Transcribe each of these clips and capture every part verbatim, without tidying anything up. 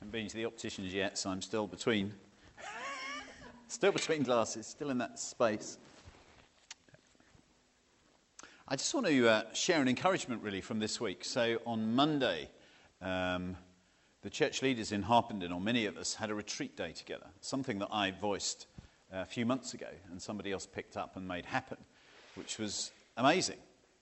haven't been to the opticians yet, so I'm still between, still between glasses, still in that space. I just want to uh, share an encouragement really from this week. So on Monday, um, the church leaders in Harpenden, or many of us, had a retreat day together, something that I voiced a few months ago and somebody else picked up and made happen, which was amazing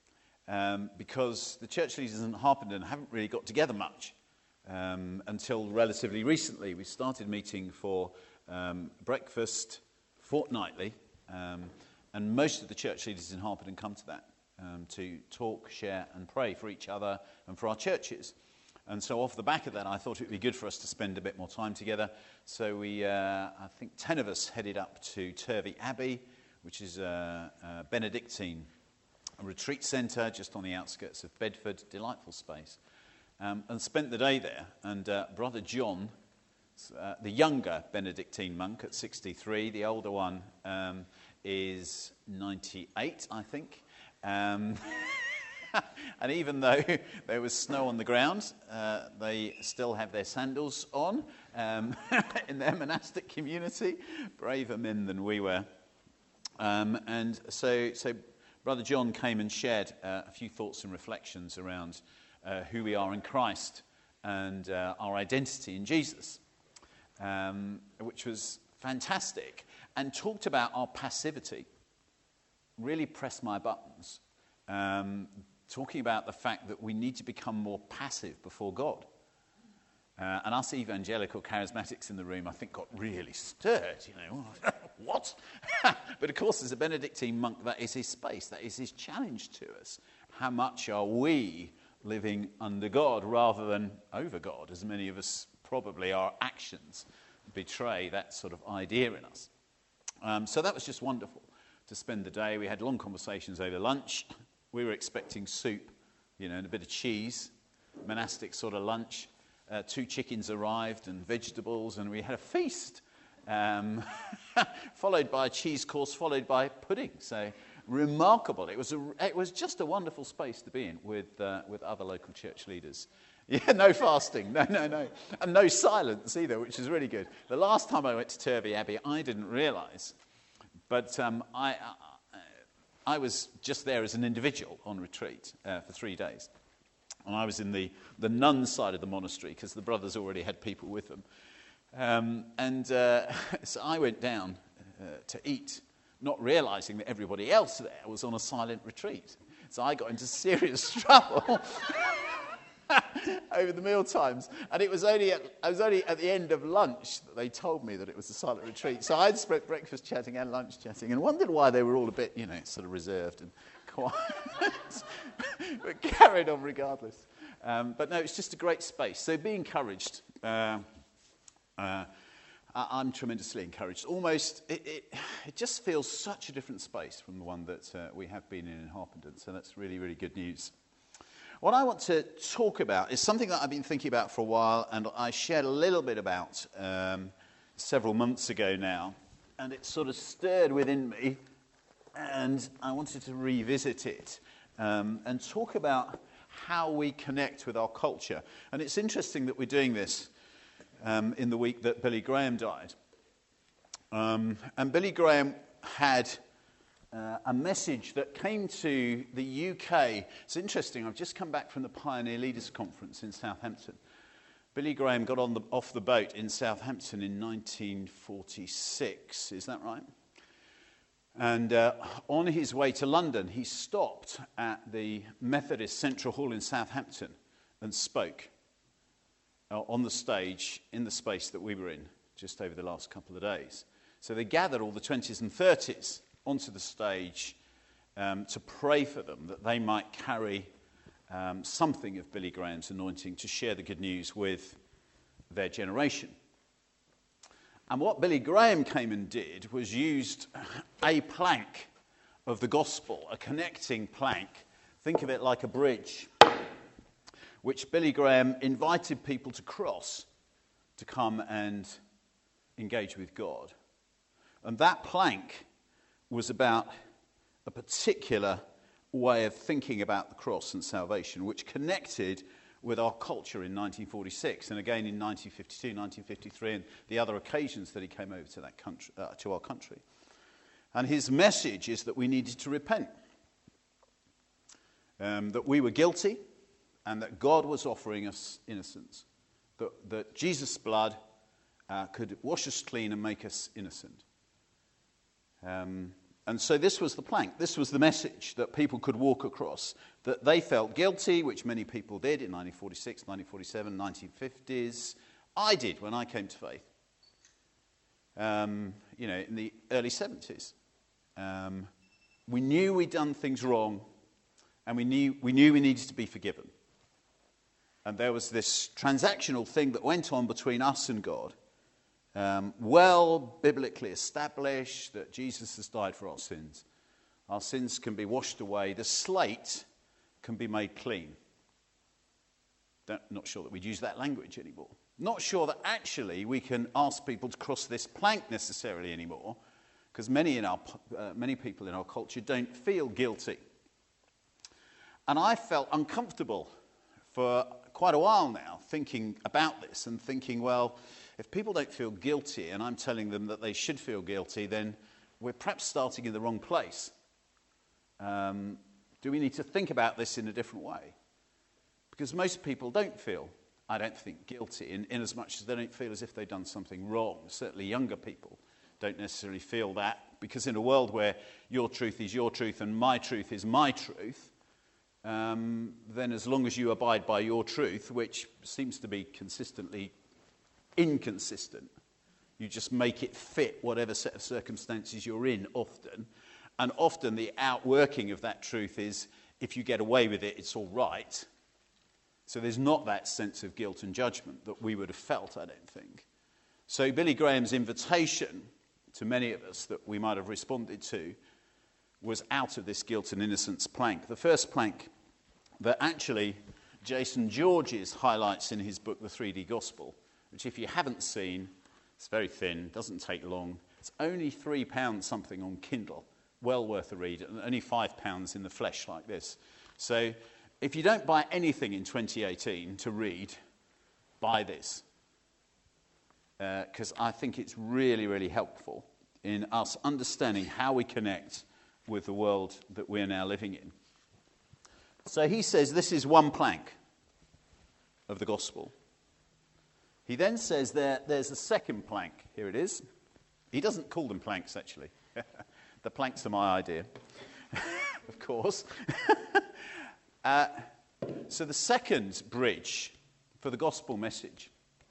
um, because the church leaders in Harpenden haven't really got together much. Um, until relatively recently. We started meeting for um, breakfast fortnightly, um, and most of the church leaders in Harpenden come to that um, to talk, share and pray for each other and for our churches. And so off the back of that, I thought it would be good for us to spend a bit more time together. So we, uh, I think ten of us headed up to Turvey Abbey, which is a, a Benedictine retreat centre just on the outskirts of Bedford, delightful space. Um, and spent the day there, and uh, Brother John, uh, the younger Benedictine monk at sixty-three, the older one um, is ninety-eight, I think. Um, and even though there was snow on the ground, uh, they still have their sandals on um, in their monastic community, braver men than we were. Um, and so, so Brother John came and shared uh, a few thoughts and reflections around Uh, who we are in Christ and uh, our identity in Jesus, um, which was fantastic, and talked about our passivity. Really pressed my buttons, um, talking about the fact that we need to become more passive before God. Uh, and us evangelical charismatics in the room, I think, got really stirred, you know. What? But of course, as a Benedictine monk, that is his space, that is his challenge to us. How much are we living under God rather than over God, as many of us probably, our actions betray that sort of idea in us. Um, so that was just wonderful to spend the day. We had long conversations over lunch. We were expecting soup, you know, and a bit of cheese, monastic sort of lunch. Uh, two chickens arrived and vegetables, and we had a feast, um, followed by a cheese course, followed by pudding. So remarkable. It was a, it was just a wonderful space to be in with uh, with other local church leaders. Yeah, no fasting, no, no, no, and no silence either, which is really good. The last time I went to Turvey Abbey, I didn't realise, but um, I, I I was just there as an individual on retreat uh, for three days, and I was in the the nun side of the monastery because the brothers already had people with them, um, and uh, so I went down uh, to eat, not realising that everybody else there was on a silent retreat. So I got into serious trouble over the meal times. And it was only at, I was only at the end of lunch that they told me that it was a silent retreat. So I'd spent breakfast chatting and lunch chatting and wondered why they were all a bit, you know, sort of reserved and quiet. But carried on regardless. Um, but no, it's just a great space. So be encouraged. Uh, uh, I'm tremendously encouraged. Almost, it, it, it just feels such a different space from the one that uh, we have been in in Harpenden. So that's really, really good news. What I want to talk about is something that I've been thinking about for a while, and I shared a little bit about um, several months ago now, and it sort of stirred within me, and I wanted to revisit it um, and talk about how we connect with our culture. And it's interesting that we're doing this Um, in the week that Billy Graham died. Um, and Billy Graham had uh, a message that came to the U K. It's interesting, I've just come back from the Pioneer Leaders Conference in Southampton. Billy Graham got on the, off the boat in Southampton in nineteen forty-six, is that right? And uh, on his way to London, he stopped at the Methodist Central Hall in Southampton and spoke on the stage in the space that we were in just over the last couple of days. So they gathered all the twenties and thirties onto the stage um, to pray for them, that they might carry um, something of Billy Graham's anointing to share the good news with their generation. And what Billy Graham came and did was used a plank of the gospel, a connecting plank. Think of it like a bridge, which Billy Graham invited people to cross to come and engage with God. And that plank was about a particular way of thinking about the cross and salvation, which connected with our culture in nineteen forty-six, and again in nineteen fifty-two, nineteen fifty-three, and the other occasions that he came over to that country, uh, to our country. And his message is that we needed to repent, um, that we were guilty, and that God was offering us innocence, that, that Jesus' blood uh, could wash us clean and make us innocent. Um, and so this was the plank, this was the message that people could walk across, that they felt guilty, which many people did in nineteen forty-six, nineteen forty-seven, nineteen fifties. I did when I came to faith, um, you know, in the early seventies. Um, we knew we'd done things wrong, and we knew, we knew we needed to be forgiven. And there was this transactional thing that went on between us and God, um, well biblically established, that Jesus has died for our sins. Our sins can be washed away. The slate can be made clean. Don't, not sure that we'd use that language anymore. Not sure that actually we can ask people to cross this plank necessarily anymore, because many in our uh, many people in our culture don't feel guilty. And I felt uncomfortable for quite a while now, thinking about this and thinking, well, if people don't feel guilty and I'm telling them that they should feel guilty, then we're perhaps starting in the wrong place. Um, do we need to think about this in a different way? Because most people don't feel, I don't think, guilty in, in as much as they don't feel as if they've done something wrong. Certainly younger people don't necessarily feel that, because in a world where your truth is your truth and my truth is my truth, Um, then as long as you abide by your truth, which seems to be consistently inconsistent, you just make it fit whatever set of circumstances you're in often. And often the outworking of that truth is, if you get away with it, it's all right. So there's not that sense of guilt and judgment that we would have felt, I don't think. So Billy Graham's invitation to many of us that we might have responded to was out of this guilt and innocence plank. The first plank that actually Jason Georges highlights in his book, The three D Gospel, which if you haven't seen, it's very thin, doesn't take long. It's only three pounds something on Kindle, well worth a read, and only five pounds in the flesh like this. So if you don't buy anything in twenty eighteen to read, buy this. Because uh, I think it's really, really helpful in us understanding how we connect with the world that we're now living in. So he says this is one plank of the gospel. He then says there, there's a second plank. Here it is. He doesn't call them planks, actually. The planks are my idea, of course. uh, so the second bridge for the gospel message,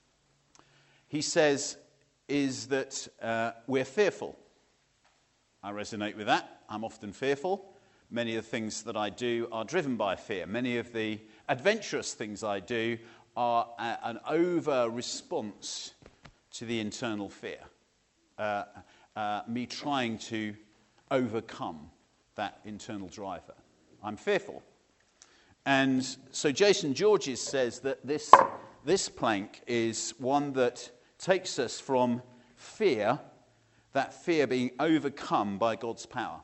he says, is that uh, we're fearful. I resonate with that. I'm often fearful. Many of the things that I do are driven by fear. Many of the adventurous things I do are a, an over-response to the internal fear. Uh, uh, me trying to overcome that internal driver. I'm fearful. And so Jason Georges says that this, this plank is one that takes us from fear, that fear being overcome by God's power.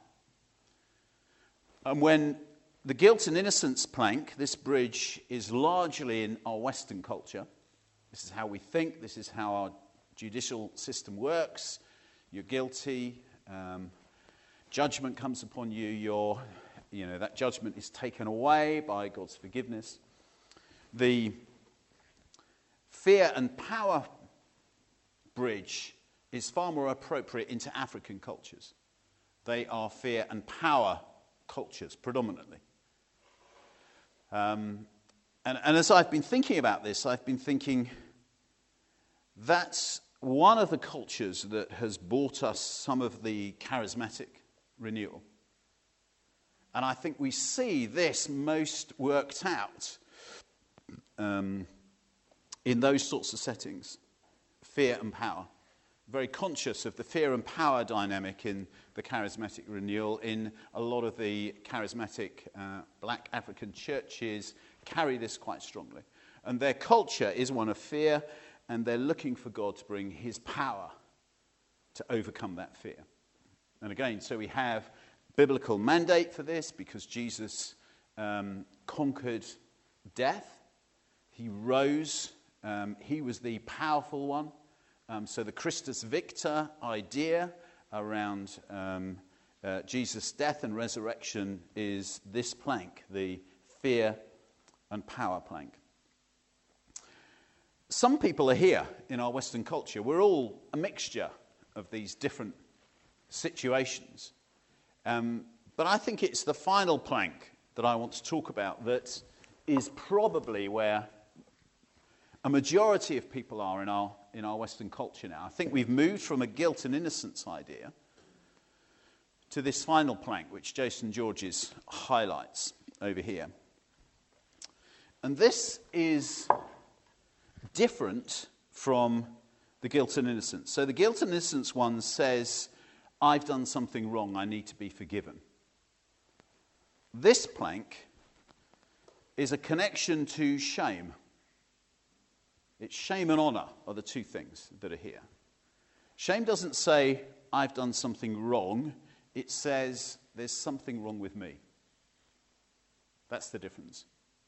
And when the guilt and innocence plank, this bridge, is largely in our Western culture, this is how we think, this is how our judicial system works. You're guilty, um, judgment comes upon you, you're, you know, that judgment is taken away by God's forgiveness. The fear and power bridge is far more appropriate into African cultures. They are fear and power cultures, predominantly. Um, and, and as I've been thinking about this, I've been thinking that's one of the cultures that has brought us some of the charismatic renewal. And I think we see this most worked out um, in those sorts of settings, fear and power. Very conscious of the fear and power dynamic in the charismatic renewal. In a lot of the charismatic uh, black African churches carry this quite strongly. And their culture is one of fear, and they're looking for God to bring his power to overcome that fear. And again, so we have biblical mandate for this because Jesus um, conquered death. he rose. Um, he was the powerful one. Um, so the Christus Victor idea around um, uh, Jesus' death and resurrection is this plank, the fear and power plank. Some people are here in our Western culture. We're all a mixture of these different situations. Um, but I think it's the final plank that I want to talk about that is probably where a majority of people are in our in our Western culture now. I think we've moved from a guilt and innocence idea to this final plank, which Jason Georges highlights over here. And this is different from the guilt and innocence. So the guilt and innocence one says, I've done something wrong, I need to be forgiven. This plank is a connection to shame. It's shame and honor are the two things that are here. Shame doesn't say, I've done something wrong. It says, there's something wrong with me. That's the difference.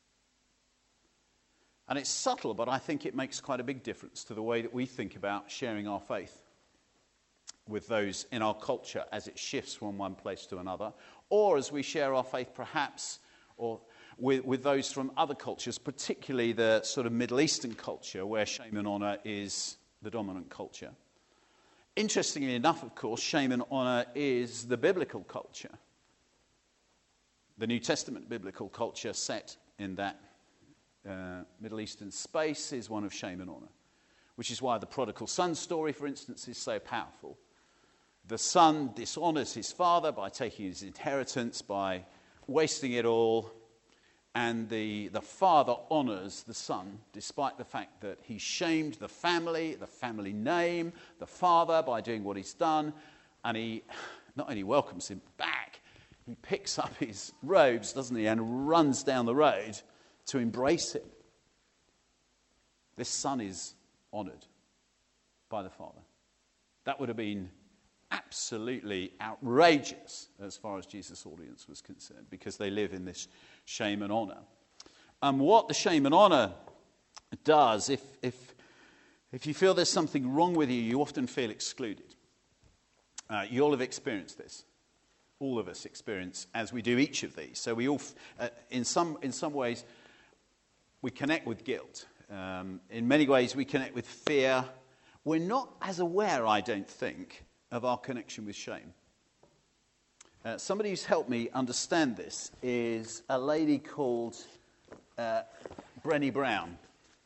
And it's subtle, but I think it makes quite a big difference to the way that we think about sharing our faith with those in our culture as it shifts from one place to another, or as we share our faith perhaps or with, with those from other cultures, particularly the sort of Middle Eastern culture where shame and honor is the dominant culture. Interestingly enough, of course, shame and honor is the biblical culture. The New Testament biblical culture set in that uh, Middle Eastern space is one of shame and honor, which is why the prodigal son story, for instance, is so powerful. The son dishonors his father by taking his inheritance, by wasting it all, and the, the father honors the son, despite the fact that he shamed the family, the family name, the father by doing what he's done, and he not only welcomes him back, he picks up his robes, doesn't he, and runs down the road to embrace him. This son is honored by the father. That would have been absolutely outrageous as far as Jesus' audience was concerned, because they live in this shame and honor. And what the shame and honor does, if if if you feel there's something wrong with you, you often feel excluded. Uh, you all have experienced this. All of us experience as we do each of these. So we all, uh, in some in some ways, we connect with guilt. Um, in many ways, we connect with fear. We're not as aware, I don't think, of our connection with shame. Uh, somebody who's helped me understand this is a lady called uh, Brené Brown,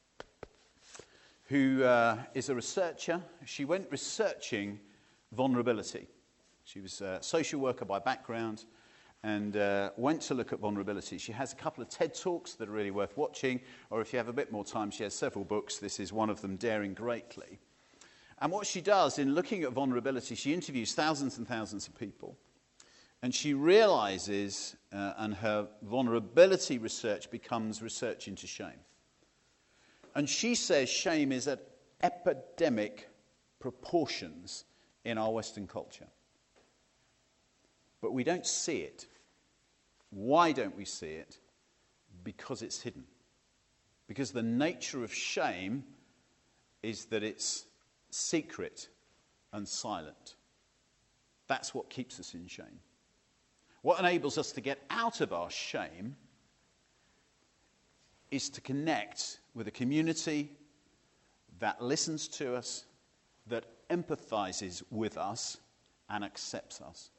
who uh, is a researcher. She went researching vulnerability. She was a social worker by background and uh, went to look at vulnerability. She has a couple of TED Talks that are really worth watching, or if you have a bit more time, she has several books. This is one of them, Daring Greatly. And what she does in looking at vulnerability, she interviews thousands and thousands of people. And she realizes, uh, and her vulnerability research becomes research into shame. And she says shame is at epidemic proportions in our Western culture. But we don't see it. Why don't we see it? Because it's hidden. Because the nature of shame is that it's secret and silent. That's what keeps us in shame. What enables us to get out of our shame is to connect with a community that listens to us, that empathizes with us, and accepts us.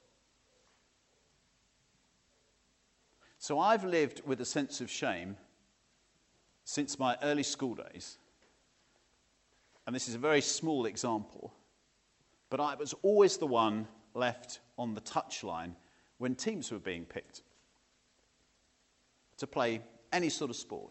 So I've lived with a sense of shame since my early school days. And this is a very small example, but I was always the one left on the touchline when teams were being picked to play any sort of sport.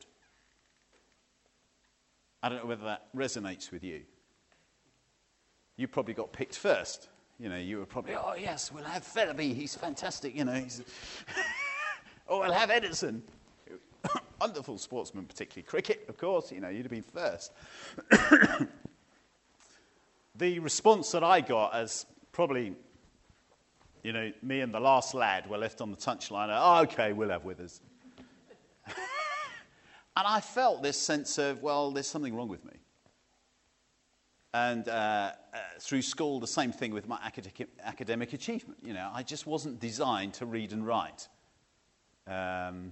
I don't know whether that resonates with you. You probably got picked first. You know, you were probably, oh yes, we'll have Fellaby, he's fantastic, you know. He's or we'll have Edison. Wonderful sportsman, particularly cricket, of course, you know, you'd have been first. The response that I got as probably, you know, me and the last lad were left on the touchline, oh, okay, we'll have Withers. And I felt this sense of, well, there's something wrong with me. And uh, uh, through school, the same thing with my academic, academic achievement. You know, I just wasn't designed to read and write. Um,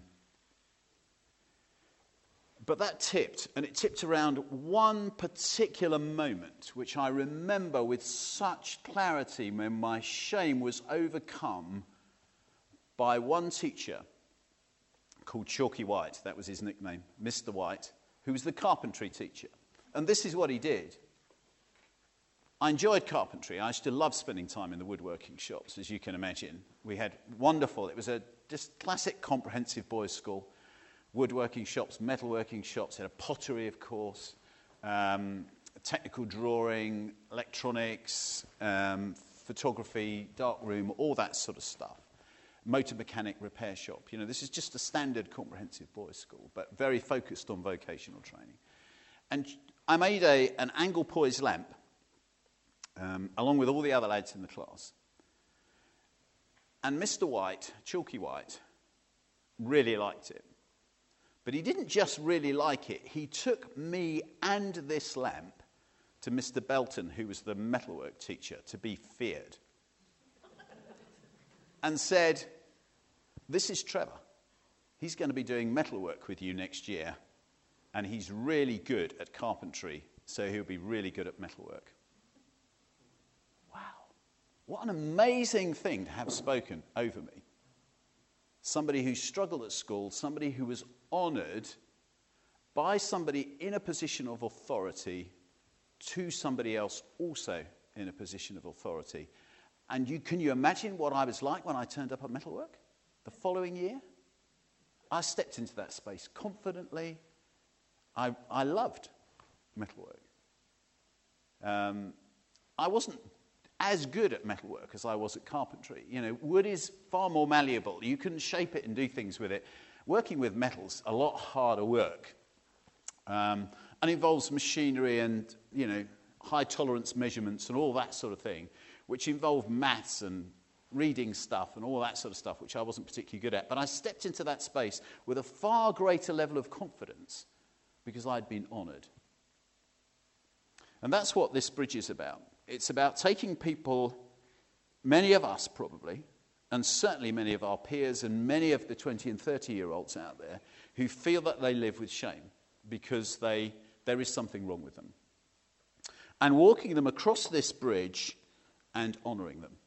but that tipped, and it tipped around one particular moment, which I remember with such clarity, when my shame was overcome by one teacher called Chalky White. That was his nickname, Mister White, who was the carpentry teacher. And this is what he did. I enjoyed carpentry. I used to love spending time in the woodworking shops, as you can imagine. We had wonderful, it was a just classic comprehensive boys' school. Woodworking shops, metalworking shops, had a pottery, of course, um, technical drawing, electronics, um, photography, dark room, all that sort of stuff. Motor mechanic repair shop. You know, this is just a standard comprehensive boys' school, but very focused on vocational training. And I made a, an angle poise lamp, um, along with all the other lads in the class. And Mister White, Chalky White, really liked it. But he didn't just really like it. He took me and this lamp to Mister Belton, who was the metalwork teacher, to be feared. And said, this is Trevor. He's going to be doing metalwork with you next year. And he's really good at carpentry, so he'll be really good at metalwork. Wow. What an amazing thing to have spoken over me. Somebody who struggled at school, somebody who was honoured by somebody in a position of authority to somebody else also in a position of authority. And you, can you imagine what I was like when I turned up at Metalwork the following year? I stepped into that space confidently. I, I loved Metalwork. Um, I wasn't as good at metalwork as I was at carpentry. You know, wood is far more malleable. You can shape it and do things with it. Working with metal's a lot harder work, um, and involves machinery and, you know, high tolerance measurements and all that sort of thing, which involve maths and reading stuff and all that sort of stuff, which I wasn't particularly good at. But I stepped into that space with a far greater level of confidence because I'd been honoured. And that's what this bridge is about. It's about taking people, many of us probably, and certainly many of our peers and many of the twenty and thirty-year-olds out there who feel that they live with shame because they, there is something wrong with them. And walking them across this bridge and honouring them.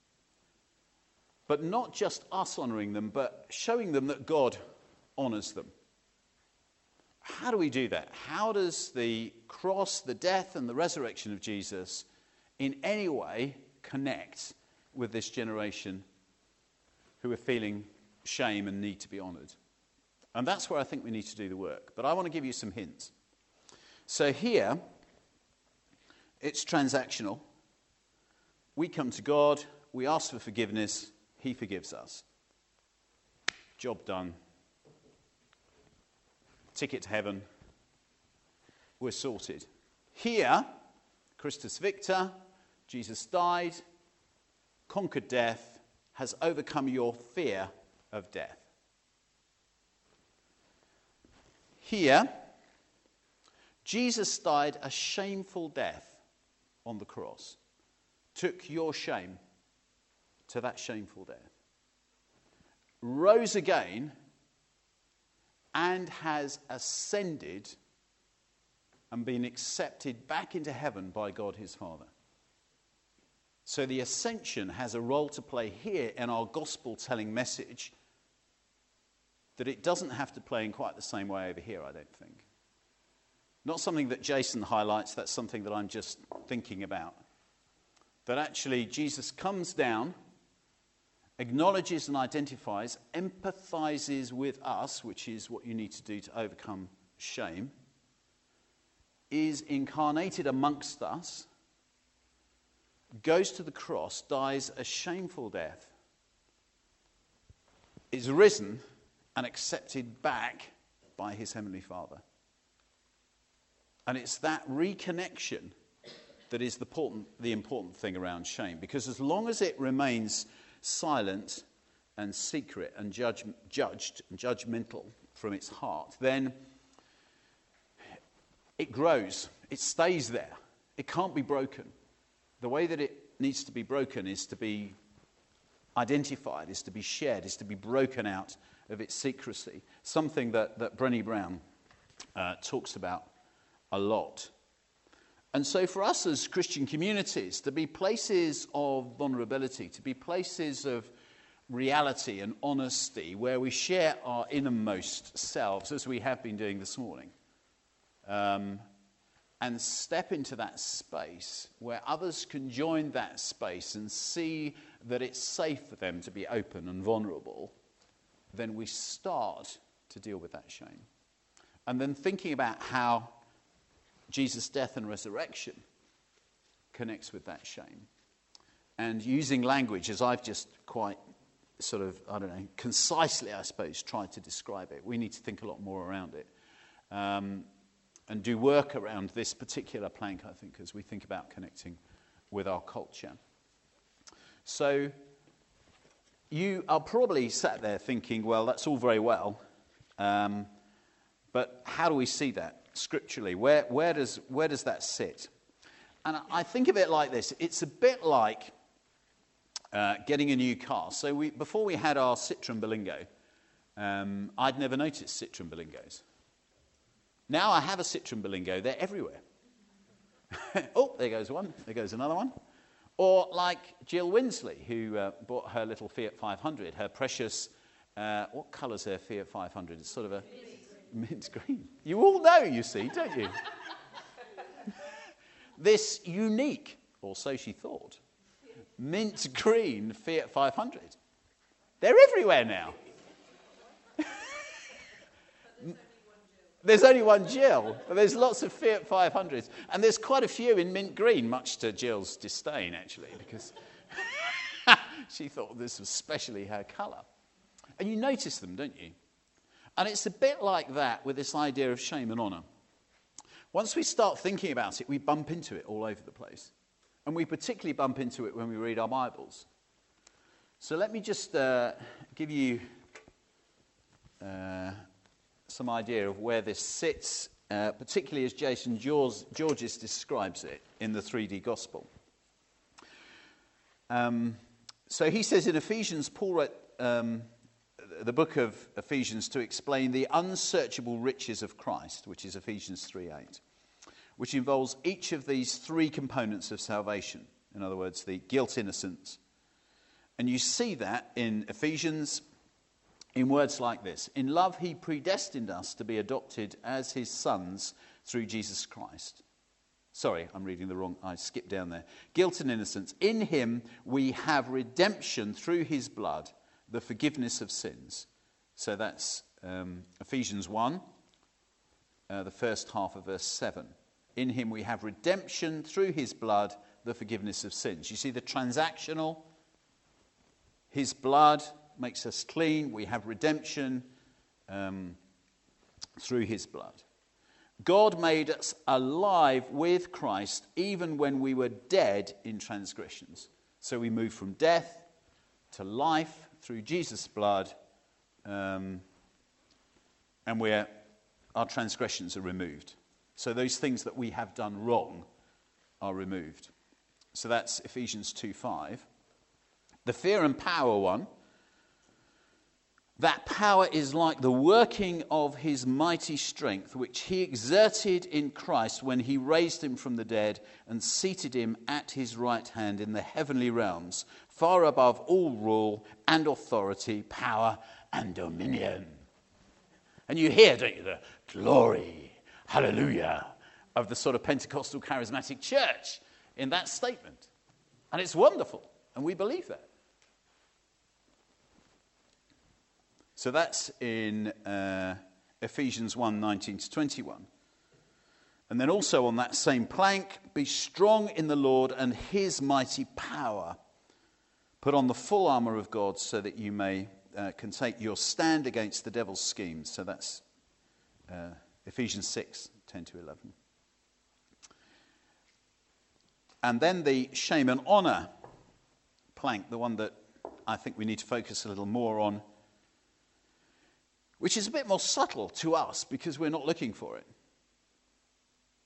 But not just us honouring them, but showing them that God honours them. How do we do that? How does the cross, the death and the resurrection of Jesus in any way connect with this generation who are feeling shame and need to be honoured? And that's where I think we need to do the work. But I want to give you some hints. So here, it's transactional. We come to God, we ask for forgiveness, He forgives us. Job done. Ticket to heaven. We're sorted. Here, Christus Victor, Jesus died, conquered death, has overcome your fear of death. Here, Jesus died a shameful death on the cross. Took your shame to that shameful death. Rose again and has ascended and been accepted back into heaven by God his Father. So the ascension has a role to play here in our gospel-telling message that it doesn't have to play in quite the same way over here, I don't think. Not something that Jason highlights, that's something that I'm just thinking about. That actually Jesus comes down, acknowledges and identifies, empathizes with us, which is what you need to do to overcome shame, is incarnated amongst us, goes to the cross, dies a shameful death, is risen and accepted back by his heavenly Father. And it's that reconnection that is the important, the important thing around shame. Because as long as it remains silent and secret and judge, judged and judgmental from its heart, then it grows. It stays there. It can't be broken. The way that it needs to be broken is to be identified, is to be shared, is to be broken out of its secrecy. Something that, that Brené Brown uh, talks about a lot. And so for us as Christian communities, to be places of vulnerability, to be places of reality and honesty, where we share our innermost selves, as we have been doing this morning, um, and step into that space where others can join that space and see that it's safe for them to be open and vulnerable, then we start to deal with that shame. And then thinking about how Jesus' death and resurrection connects with that shame. And using language, as I've just quite sort of, I don't know, concisely, I suppose, tried to describe it. We need to think a lot more around it. Um, and do work around this particular plank, I think, as we think about connecting with our culture. So you are probably sat there thinking, well, that's all very well, um, but how do we see that scripturally? Where, where does, where does that sit? And I think of it like this. It's a bit like uh, getting a new car. So we, before we had our Citroen Berlingo, um, I'd never noticed Citroen Berlingos. Now I have a Citroen Berlingo. They're everywhere. Oh, there goes one. There goes another one. Or like Jill Winsley, who uh, bought her little Fiat five hundred, her precious, uh, what colour's her Fiat five hundred? It's sort of a mint, mint green. You all know, you see, don't you? This unique, or so she thought, mint green Fiat five hundred. They're everywhere now. There's only one Jill, but there's lots of Fiat five hundreds. And there's quite a few in mint green, much to Jill's disdain, actually, because she thought this was specially her colour. And you notice them, don't you? And it's a bit like that with this idea of shame and honour. Once we start thinking about it, we bump into it all over the place. And we particularly bump into it when we read our Bibles. So let me just uh, give you uh, some idea of where this sits, uh, particularly as Jason George, Georges describes it in the three D Gospel. Um, so he says in Ephesians, Paul wrote um, the book of Ephesians to explain the unsearchable riches of Christ, which is Ephesians three eight, which involves each of these three components of salvation. In other words, the guilt, innocence. And you see that in Ephesians in words like this: in love he predestined us to be adopted as his sons through Jesus Christ. Sorry, I'm reading the wrong, I skipped down there. Guilt and innocence. In him we have redemption through his blood, the forgiveness of sins. So that's um, Ephesians one, uh, the first half of verse seven. In him we have redemption through his blood, the forgiveness of sins. You see the transactional, his blood makes us clean. We have redemption um, through his blood. God made us alive with Christ even when we were dead in transgressions. So we move from death to life through Jesus' blood, um, and we're, our transgressions are removed. So those things that we have done wrong are removed. So that's Ephesians two five. The fear and power one. That power is like the working of his mighty strength, which he exerted in Christ when he raised him from the dead and seated him at his right hand in the heavenly realms, far above all rule and authority, power and dominion. And you hear, don't you, the glory, hallelujah, of the sort of Pentecostal charismatic church in that statement. And it's wonderful, and we believe that. So that's in uh, Ephesians one nineteen to twenty-one. And then also on that same plank, be strong in the Lord and his mighty power. Put on the full armour of God so that you may uh, can take your stand against the devil's schemes. So that's uh, Ephesians six ten to eleven. And then the shame and honour plank, the one that I think we need to focus a little more on, which is a bit more subtle to us because we're not looking for it.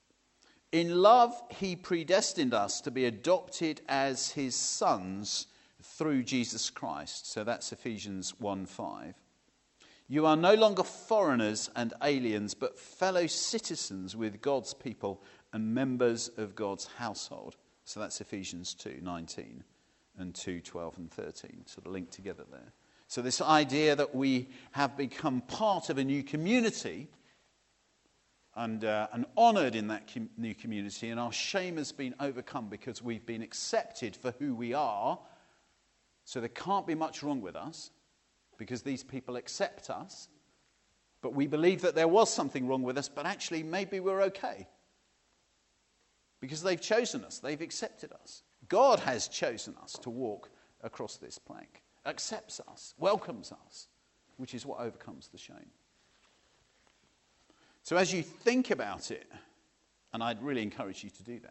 In love, he predestined us to be adopted as his sons through Jesus Christ. So that's Ephesians one five. You are no longer foreigners and aliens, but fellow citizens with God's people and members of God's household. So that's Ephesians two nineteen and two twelve and thirteen, sort of linked together there. So this idea that we have become part of a new community and, uh, and honoured in that com- new community, and our shame has been overcome because we've been accepted for who we are. So there can't be much wrong with us because these people accept us. But we believe that there was something wrong with us, but actually maybe we're okay. Because they've chosen us, they've accepted us. God has chosen us to walk across this plank, accepts us, welcomes us, which is what overcomes the shame. So as you think about it, and I'd really encourage you to do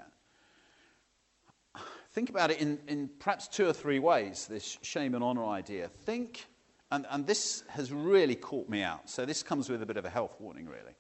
that, think about it in, in perhaps two or three ways, this shame and honour idea. Think, and, and this has really caught me out, so this comes with a bit of a health warning, really.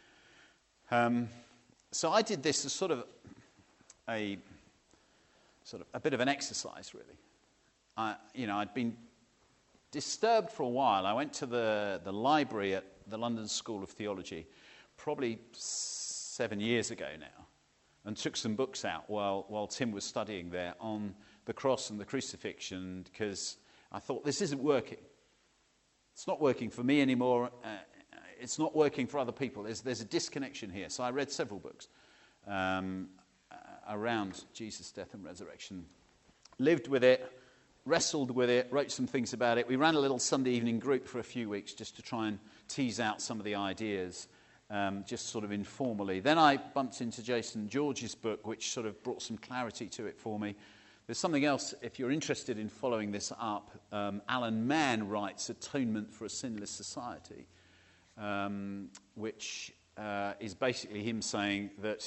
Um, so I did this as sort of a sort of a bit of an exercise, really. I, you know, I'd been disturbed for a while. I went to the, the library at the London School of Theology probably seven years ago now and took some books out while, while Tim was studying there on the cross and the crucifixion, because I thought, this isn't working. It's not working for me anymore. Uh, it's not working for other people. There's, there's a disconnection here. So I read several books um, around Jesus' death and resurrection. Lived with it, wrestled with it, wrote some things about it. We ran a little Sunday evening group for a few weeks just to try and tease out some of the ideas, um, just sort of informally. Then I bumped into Jason George's book, which sort of brought some clarity to it for me. There's something else, if you're interested in following this up, um, Alan Mann writes Atonement for a Sinless Society, um, which uh, is basically him saying that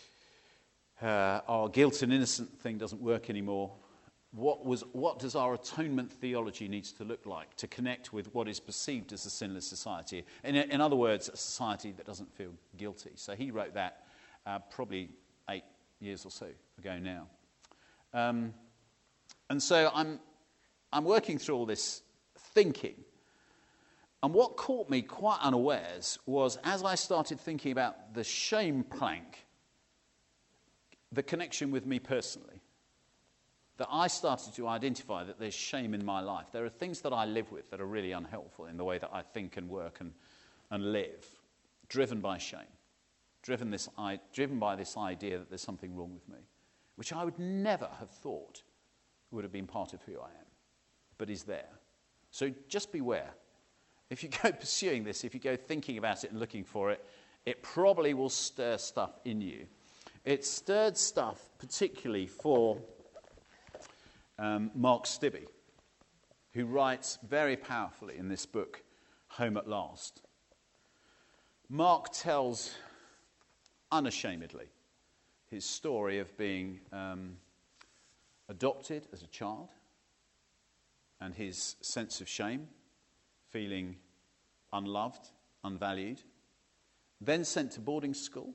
uh, our guilt and innocent thing doesn't work anymore. What was what does our atonement theology needs to look like to connect with what is perceived as a sinless society? In, in other words, a society that doesn't feel guilty. So he wrote that uh, probably eight years or so ago now. Um, and so I'm I'm working through all this thinking. And what caught me quite unawares was, as I started thinking about the shame plank, the connection with me personally, that I started to identify that there's shame in my life. There are things that I live with that are really unhelpful in the way that I think and work and, and live, driven by shame, driven, this, I, driven by this idea that there's something wrong with me, which I would never have thought would have been part of who I am, but is there. So just beware. If you go pursuing this, if you go thinking about it and looking for it, it probably will stir stuff in you. It stirred stuff particularly for um, Mark Stibbe, who writes very powerfully in this book, Home at Last. Mark tells unashamedly his story of being um, adopted as a child and his sense of shame, feeling unloved, unvalued, then sent to boarding school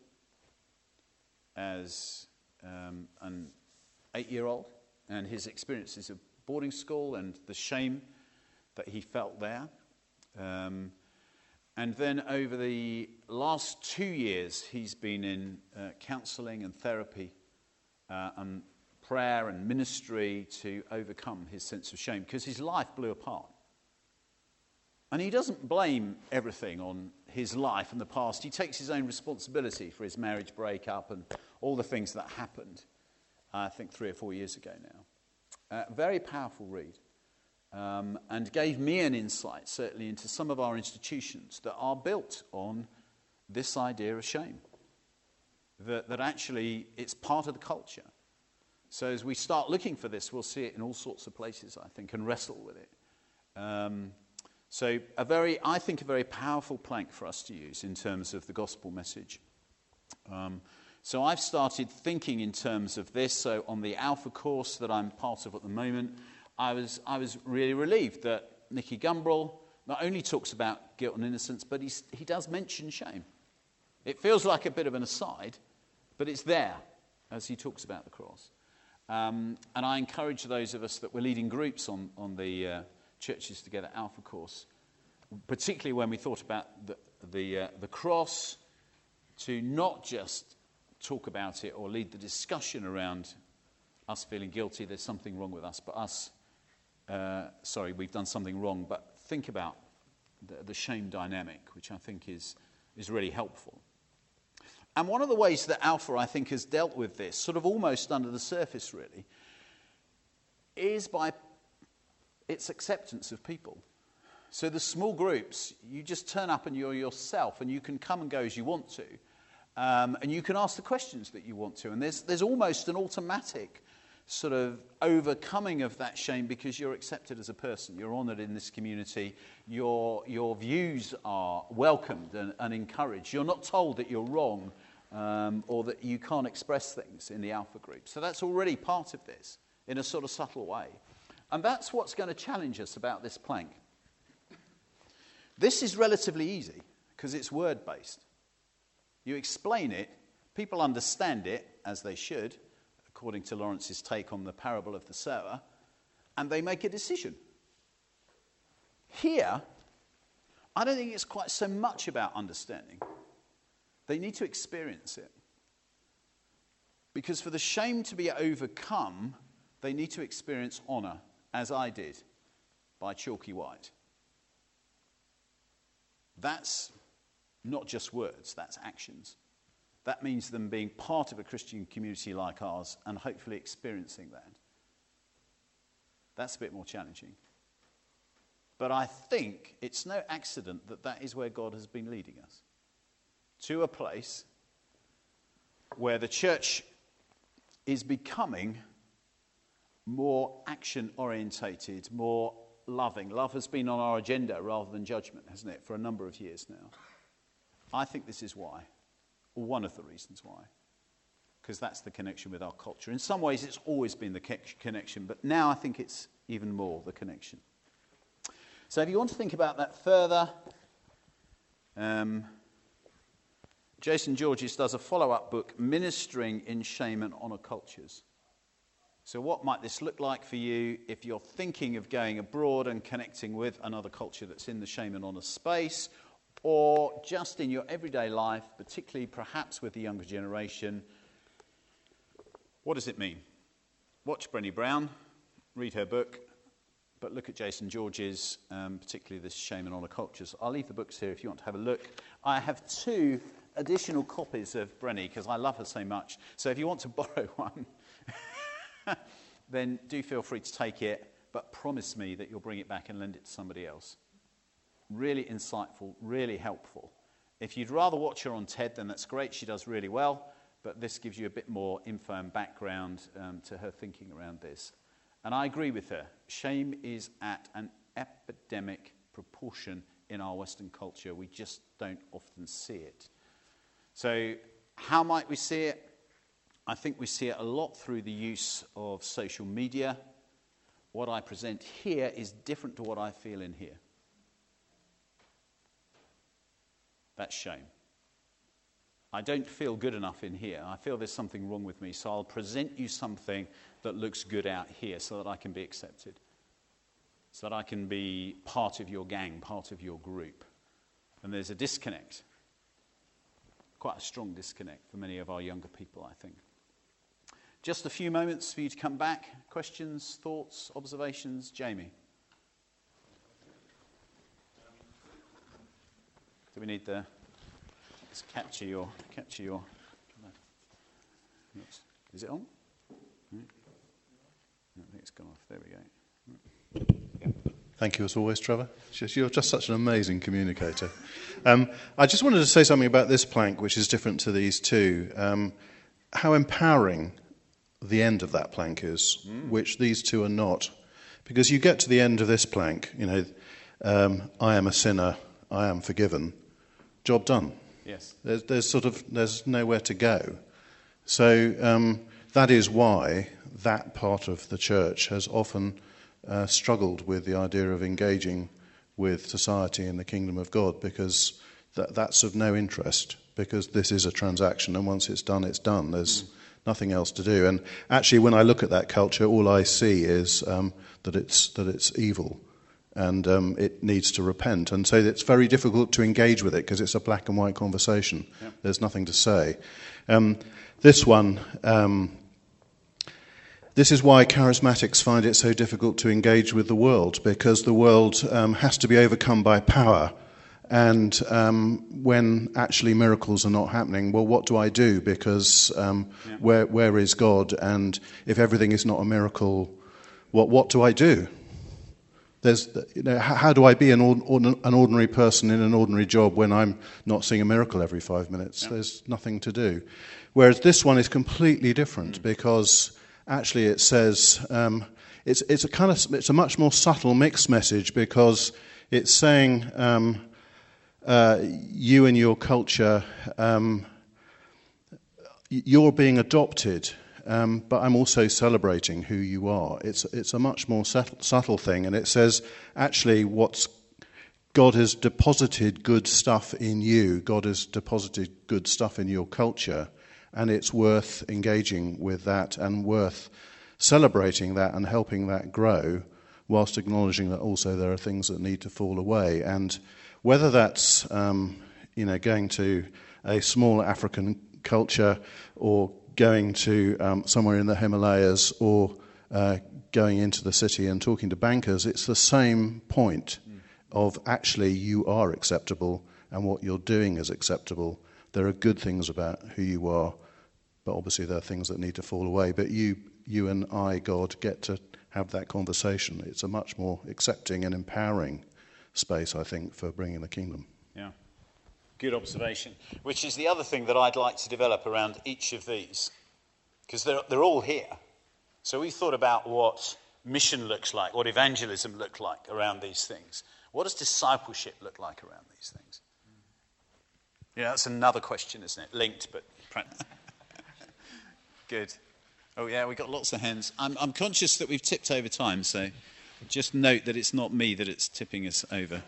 as um, an eight-year-old, and his experiences of boarding school and the shame that he felt there. Um, and then over the last two years, he's been in uh, counselling and therapy uh, and prayer and ministry to overcome his sense of shame, because his life blew apart. And he doesn't blame everything on his life and the past. He takes his own responsibility for his marriage breakup and all the things that happened, I think three or four years ago now. Uh, very powerful read. Um, and gave me an insight, certainly, into some of our institutions that are built on this idea of shame. That, that actually it's part of the culture. So as we start looking for this, we'll see it in all sorts of places, I think, and wrestle with it. Um, so a very, I think, a very powerful plank for us to use in terms of the gospel message. Um, so I've started thinking in terms of this. So on the Alpha course that I'm part of at the moment, I was I was really relieved that Nicky Gumbrell not only talks about guilt and innocence, but he's, he does mention shame. It feels like a bit of an aside, But it's there as he talks about the cross. Um, and I encourage those of us that were leading groups on, on the uh, Churches Together Alpha course, particularly when we thought about the, the, uh, the cross, to not just talk about it or lead the discussion around us feeling guilty, there's something wrong with us, but us, uh, sorry, we've done something wrong, but think about the, the shame dynamic, which I think is, is really helpful. And one of the ways that Alpha, I think, has dealt with this, sort of almost under the surface really, is by its acceptance of people. So the small groups, you just turn up and you're yourself, and you can come and go as you want to. Um, and you can ask the questions that you want to. And there's, there's almost an automatic sort of overcoming of that shame because you're accepted as a person. You're honoured in this community. Your, your views are welcomed and, and encouraged. You're not told that you're wrong um, or that you can't express things in the Alpha group. So that's already part of this in a sort of subtle way. And that's what's going to challenge us about this plank. This is relatively easy because it's word-based. You explain it, people understand it, as they should, according to Lawrence's take on the parable of the sower, and they make a decision. Here, I don't think it's quite so much about understanding. They need to experience it. Because for the shame to be overcome, they need to experience honour, as I did, by Chalky White. That's not just words, that's actions. That means them being part of a Christian community like ours and hopefully experiencing that. That's a bit more challenging. But I think it's no accident that that is where God has been leading us. To a place where the church is becoming more action-orientated, more loving. Love has been on our agenda rather than judgment, hasn't it, for a number of years now. I think this is why, or one of the reasons why, because that's the connection with our culture. In some ways, it's always been the connection, but now I think it's even more the connection. So if you want to think about that further, um, Jason Georges does a follow-up book, Ministering in Shame and Honour Cultures. So what might this look like for you if you're thinking of going abroad and connecting with another culture that's in the shame and honour space, or just in your everyday life, particularly perhaps with the younger generation? What does it mean? Watch Brené Brown, read her book, but look at Jason Georges, um, particularly this Shame and Honour Cultures. I'll leave the books here if you want to have a look. I have two additional copies of Brené because I love her so much. So if you want to borrow one, then do feel free to take it, but promise me that you'll bring it back and lend it to somebody else. Really insightful, really helpful. If you'd rather watch her on TED, then that's great. She does really well, but this gives you a bit more info and background um, to her thinking around this. And I agree with her. Shame is at an epidemic proportion in our Western culture. We just don't often see it. So how might we see it? I think we see it a lot through the use of social media. What I present here is different to what I feel in here. That's shame. I don't feel good enough in here. I feel there's something wrong with me, so I'll present you something that looks good out here so that I can be accepted, so that I can be part of your gang, part of your group. And there's a disconnect, quite a strong disconnect for many of our younger people, I think. Just a few moments for you to come back. Questions, thoughts, observations? Jamie? Do we need the... Let's capture your... Capture your... Is it on? I think it's gone off. There we go. Thank you as always, Trevor. You're just such an amazing communicator. Um, I just wanted to say something about this plank, which is different to these two. Um, how empowering the end of that plank is, mm. which these two are not. Because you get to the end of this plank, you know, um, I am a sinner, I am forgiven. Job done. Yes. There's, there's sort of there's nowhere to go. So um, that is why that part of the church has often uh, struggled with the idea of engaging with society in the kingdom of God, because that, that's of no interest because this is a transaction, and once it's done, it's done. There's mm. nothing else to do. And actually, when I look at that culture, all I see is um, that it's that it's evil, and um, it needs to repent. And so it's very difficult to engage with it because it's a black and white conversation. Yeah. There's nothing to say. Um, this one, um, this is why charismatics find it so difficult to engage with the world, because the world um, has to be overcome by power. And um, when actually miracles are not happening, well, what do I do? Because um, yeah. where where is God? And if everything is not a miracle, what what do I do? There's, you know, how do I be an, ord- an ordinary person in an ordinary job when I'm not seeing a miracle every five minutes? Yeah. There's nothing to do. Whereas this one is completely different mm. because actually it says um, it's it's a kind of it's a much more subtle mixed message, because it's saying. Um, Uh, you and your culture, um, you're being adopted, um, but I'm also celebrating who you are. It's it's a much more subtle, subtle thing, and it says actually what's God has deposited good stuff in you. God has deposited good stuff in your culture, and it's worth engaging with that and worth celebrating that and helping that grow, whilst acknowledging that also there are things that need to fall away. And whether that's um, you know going to a small African culture, or going to um, somewhere in the Himalayas, or uh, going into the city and talking to bankers, it's the same point mm. of actually you are acceptable and what you're doing is acceptable. There are good things about who you are, but obviously there are things that need to fall away. But you, you and I, God, get to have that conversation. It's a much more accepting and empowering space, I think, for bringing the kingdom. Yeah, good observation. Which is the other thing that I'd like to develop around each of these, because they're they're all here. So we thought about what mission looks like, what evangelism looks like around these things. What does discipleship look like around these things? Yeah, that's another question, isn't it? Linked, but good. Oh yeah, we've got lots of hands. I'm I'm conscious that we've tipped over time, so. Just note that it's not me that it's tipping us over.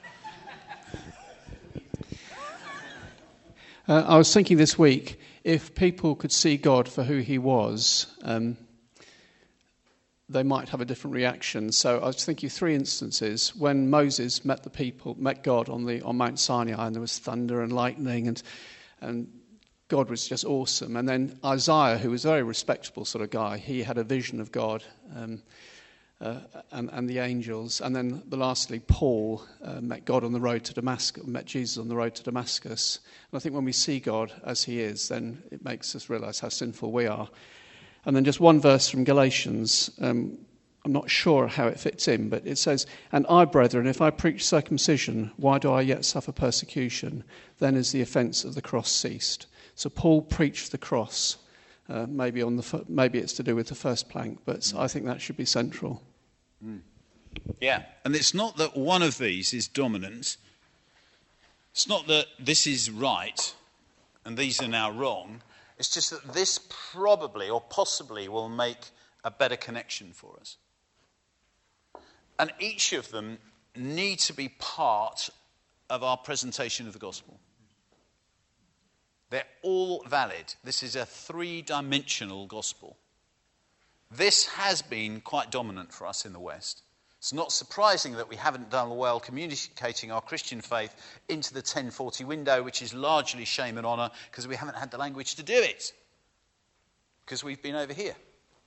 Uh, I was thinking this week, if people could see God for who he was, um, they might have a different reaction. So I was thinking of three instances. When Moses met the people, met God on the on Mount Sinai, and there was thunder and lightning, and and God was just awesome. And then Isaiah, who was a very respectable sort of guy, he had a vision of God. Um, Uh, and, and the angels. And then the lastly, Paul uh, met God on the road to Damascus, met Jesus on the road to Damascus. And I think when we see God as he is, then it makes us realise how sinful we are. And then just one verse from Galatians, um, I'm not sure how it fits in, but it says, "And I, brethren, if I preach circumcision, why do I yet suffer persecution? Then is the offence of the cross ceased." So Paul preached the cross. Uh, maybe on the maybe it's to do with the first plank, but mm. I think that should be central. Mm. Yeah, and it's not that one of these is dominant. It's not that this is right and these are now wrong. It's just that this probably or possibly will make a better connection for us. And each of them need to be part of our presentation of the gospel. They're all valid. This is a three-dimensional gospel. This has been quite dominant for us in the West. It's not surprising that we haven't done well communicating our Christian faith into the ten forty window, which is largely shame and honour, because we haven't had the language to do it. Because we've been over here.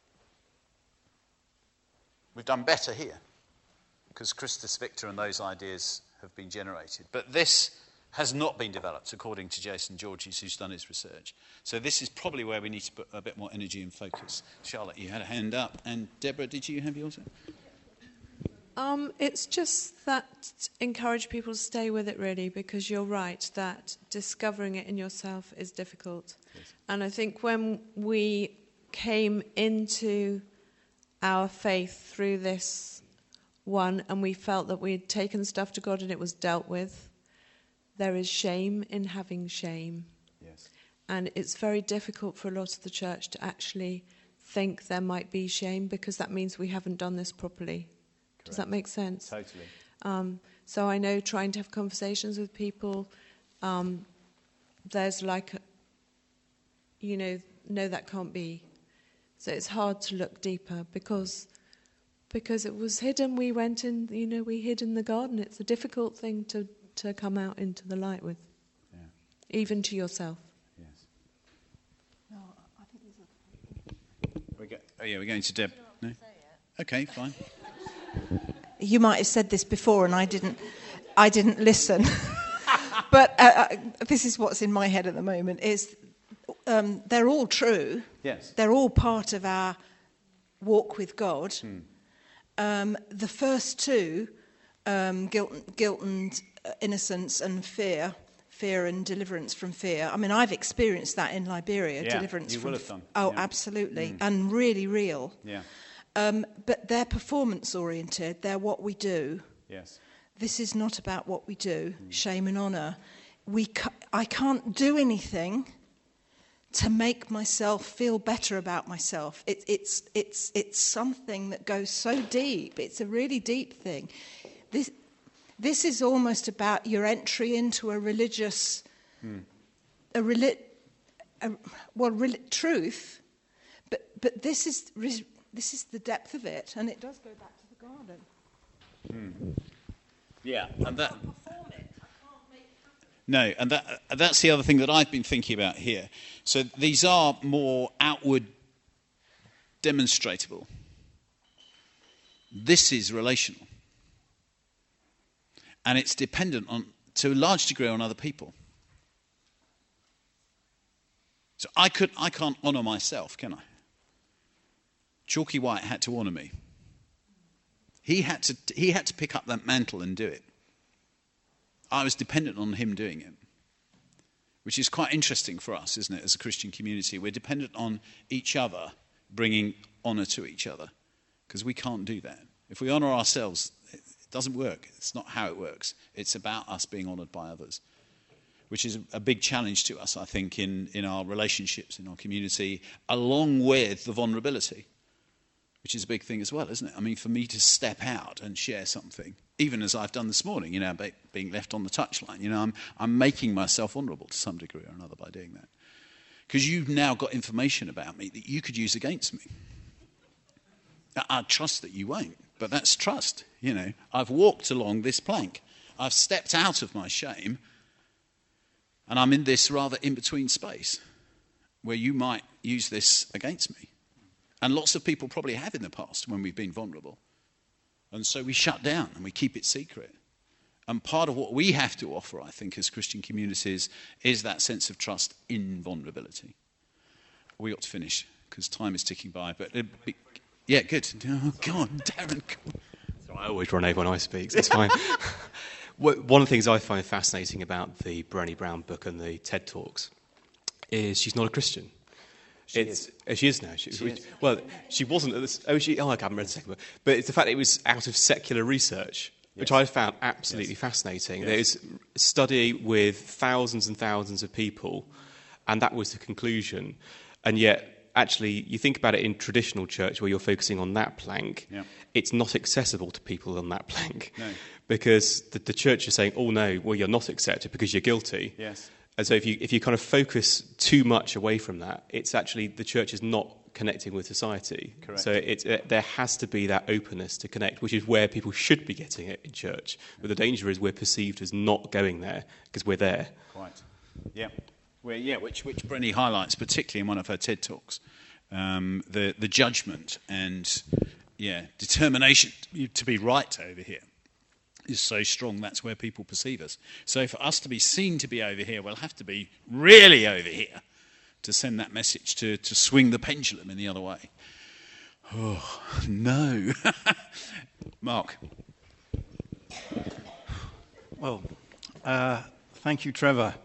We've done better here, because Christus Victor and those ideas have been generated. But this has not been developed, according to Jason Georges, who's done his research. So this is probably where we need to put a bit more energy and focus. Charlotte, you had a hand up. And Deborah, did you have yours? Um, it's just that encourage people to stay with it, really, because you're right that discovering it in yourself is difficult. Yes. And I think when we came into our faith through this one and we felt that we had taken stuff to God and it was dealt with, there is shame in having shame. Yes. And it's very difficult for a lot of the church to actually think there might be shame, because that means we haven't done this properly. Correct. Does that make sense? Totally. Um, so I know trying to have conversations with people, um, there's like, a, you know, no, that can't be. So it's hard to look deeper because because it was hidden. We went in, you know, we hid in the garden. It's a difficult thing to, to come out into the light with, yeah. Even to yourself. Yes. No, I think there's a... we go, oh yeah, we're going to Deb. No? Okay, fine. You might have said this before, and I didn't. I didn't listen. But uh, this is what's in my head at the moment: is um, they're all true. Yes. They're all part of our walk with God. Hmm. Um, the first two, um, guilt, guilt and innocence and fear, fear and deliverance from fear. I mean, I've experienced that in Liberia. Yeah, deliverance you from will have done. Oh, yeah. absolutely, Mm. and really real. Yeah. Um, but they're performance oriented. They're what we do. Yes. This is not about what we do. Mm. Shame and honour. We, ca- I can't do anything to make myself feel better about myself. It, it's it's it's something that goes so deep. It's a really deep thing. This this is almost about your entry into a religious, mm. a, reli- a well, re- truth. But but this is this is the depth of it, and it does go back to the garden. Mm. Yeah, and that. No, and that, that's the other thing that I've been thinking about here. So these are more outward demonstratable. This is relational. And it's dependent on, to a large degree, on other people. So I could, I can't honour myself, can I? Chalky White had to honour me. He had to, he had to pick up that mantle and do it. I was dependent on him doing it, which is quite interesting for us, isn't it, as a Christian community? We're dependent on each other bringing honour to each other, because we can't do that. If we honour ourselves, it doesn't work. It's not how it works. It's about us being honoured by others, which is a big challenge to us, I think, in, in our relationships, in our community, along with the vulnerability, which is a big thing as well, isn't it? I mean, for me to step out and share something, even as I've done this morning, you know, being left on the touchline, you know, I'm, I'm making myself vulnerable to some degree or another by doing that. Because you've now got information about me that you could use against me. I trust that you won't, but that's trust, you know. I've walked along this plank. I've stepped out of my shame, and I'm in this rather in-between space where you might use this against me. And lots of people probably have in the past when we've been vulnerable. And so we shut down and we keep it secret. And part of what we have to offer, I think, as Christian communities is that sense of trust in vulnerability. We ought to finish because time is ticking by. But be, yeah, good. Oh, God, Darren. So I always run over when I speak, so it's fine. One of the things I find fascinating about the Brené Brown book and the TED Talks is she's not a Christian. She it's, is. Uh, she is now. She, she is. Well, she wasn't at this. Oh, she. Oh, I haven't read the second book. But it's the fact that it was out of secular research, yes. which I found absolutely yes. fascinating. Yes. There's a study with thousands and thousands of people, and that was the conclusion. And yet, actually, you think about it in traditional church where you're focusing on that plank, yeah. it's not accessible to people on that plank. No. Because the, the church is saying, oh, no, well, you're not accepted because you're guilty. Yes. And so if you if you kind of focus too much away from that, it's actually the church is not connecting with society. Correct. So it, it, there has to be that openness to connect, which is where people should be getting it in church. But the danger is we're perceived as not going there because we're there. Quite. Yeah. Well, yeah, which which Brené highlights, particularly in one of her TED Talks, um, the the judgment and yeah determination to be right over here is so strong. That's where people perceive us. So for us to be seen to be over here, we'll have to be really over here to send that message, to, to swing the pendulum in the other way. Oh, no. Mark. Well, uh, thank you, Trevor.